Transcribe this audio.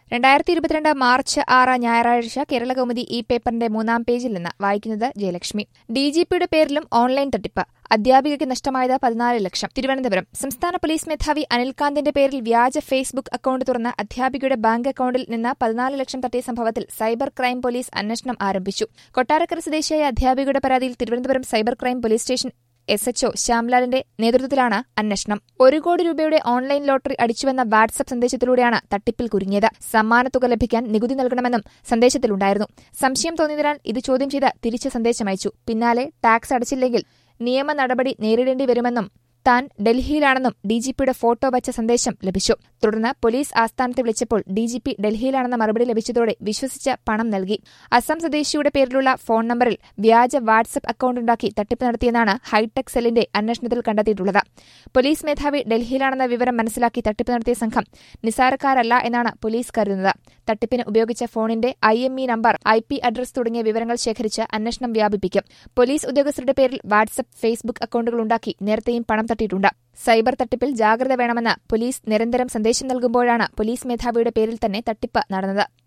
2022 March 6 ഞായറാഴ്ച കേരളകൗമുദി ഈ പേപ്പറിന്റെ 3-ാം പേജിൽ നിന്ന് വായിക്കുന്നത് ജയലക്ഷ്മി. ഡിജിപിയുടെ പേരിലും ഓൺലൈൻ തട്ടിപ്പ്. അധ്യാപികയ്ക്ക് നഷ്ടമായത് 14 ലക്ഷം. തിരുവനന്തപുരം. സംസ്ഥാന പോലീസ് മേധാവി അനിൽകാന്തിന്റെ പേരിൽ വ്യാജ ഫേസ്ബുക്ക് അക്കൌണ്ട് തുറന്ന് അധ്യാപികയുടെ ബാങ്ക് അക്കൌണ്ടിൽ നിന്ന് 14 ലക്ഷം തട്ടിയ സംഭവത്തിൽ സൈബർ ക്രൈം പോലീസ് അന്വേഷണം ആരംഭിച്ചു. കൊട്ടാരക്കര സ്വദേശിയായ അധ്യാപികയുടെ പരാതിയിൽ Thiruvananthapuram cyber crime police station SHO ശ്യാംലാലിന്റെ നേതൃത്വത്തിലാണ് അന്വേഷണം. 1 കോടി രൂപയുടെ ഓൺലൈൻ ലോട്ടറി അടിച്ചുവെന്ന വാട്സ്ആപ്പ് സന്ദേശത്തിലൂടെയാണ് തട്ടിപ്പിൽ കുരുങ്ങിയത്. സമ്മാനത്തുക ലഭിക്കാൻ നികുതി നൽകണമെന്നും സന്ദേശത്തിലുണ്ടായിരുന്നു. സംശയം തോന്നിയതിനാൽ ഇത് ചോദ്യം ചെയ്ത് തിരിച്ച് സന്ദേശമയച്ചു. പിന്നാലെ ടാക്സ് അടച്ചില്ലെങ്കിൽ നിയമ നടപടി നേരിടേണ്ടി വരുമെന്നും താൻ ഡൽഹിയിലാണെന്നും ഡിജിപിയുടെ ഫോട്ടോ വച്ച സന്ദേശം ലഭിച്ചു. തുടർന്ന് പോലീസ് ആസ്ഥാനത്ത് വിളിച്ചപ്പോൾ ഡിജിപി ഡൽഹിയിലാണെന്ന മറുപടി ലഭിച്ചതോടെ വിശ്വസിച്ച് പണം നൽകി. അസം സ്വദേശിയുടെ പേരിലുള്ള ഫോൺ നമ്പറിൽ വ്യാജ വാട്സ്ആപ്പ് അക്കൌണ്ടുണ്ടാക്കി തട്ടിപ്പ് നടത്തിയെന്നാണ് ഹൈടെക് സെല്ലിന്റെ അന്വേഷണത്തിൽ കണ്ടെത്തിയിട്ടുള്ളത്. പോലീസ് മേധാവി ഡൽഹിയിലാണെന്ന വിവരം മനസ്സിലാക്കി തട്ടിപ്പ് നടത്തിയ സംഘം നിസാരക്കാരല്ല എന്നാണ് പോലീസ് കരുതുന്നത്. തട്ടിപ്പിന് ഉപയോഗിച്ച ഫോണിന്റെ IME നമ്പർ, IP അഡ്രസ് തുടങ്ങിയ വിവരങ്ങൾ ശേഖരിച്ച് അന്വേഷണം വ്യാപിപ്പിക്കും. പോലീസ് ഉദ്യോഗസ്ഥരുടെ പേരിൽ വാട്സ്ആപ്പ്, ഫേസ്ബുക്ക് അക്കൌണ്ടുകളുണ്ടാക്കി നേരത്തെയും പണം തട്ടിയിട്ടുണ്ട്. സൈബർ തട്ടിപ്പിൽ ജാഗ്രത വേണമെന്ന് പോലീസ് നിരന്തരം സന്ദേശം നൽകുമ്പോഴാണ് പോലീസ് മേധാവിയുടെ പേരിൽ തന്നെ തട്ടിപ്പ് നടന്നത്.